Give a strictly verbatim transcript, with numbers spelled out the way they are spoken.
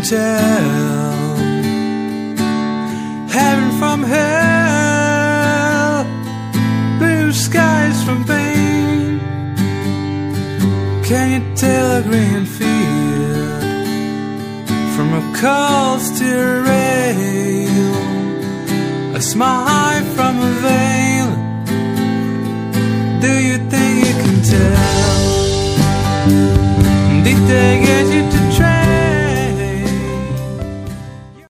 tell heaven from hell, blue skies from pain? Can you tell a green field from a cold steel rail, a smile from a veil? Do you think you can tell? Did they get you to